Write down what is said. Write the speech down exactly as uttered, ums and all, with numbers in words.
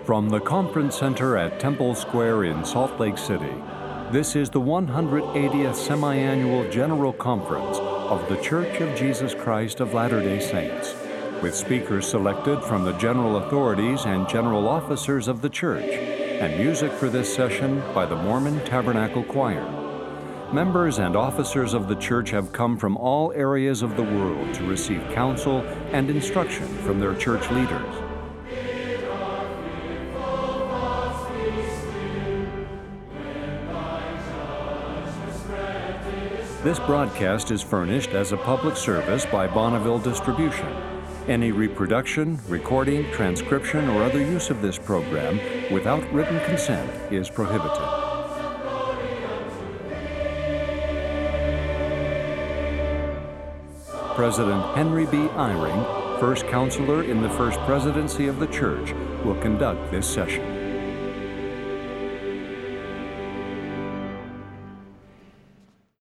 From the Conference Center at Temple Square in Salt Lake City, this is the one hundred eightieth Semi-Annual General Conference of The Church of Jesus Christ of Latter-day Saints, with speakers selected from the general authorities and general officers of the church, and music for this session by the Mormon Tabernacle Choir. Members and officers of the church have come from all areas of the world to receive counsel and instruction from their church leaders. This broadcast is furnished as a public service by Bonneville Distribution. Any reproduction, recording, transcription, or other use of this program without written consent is prohibited. President Henry B. Eyring, First Counselor in the First Presidency of the Church, will conduct this session.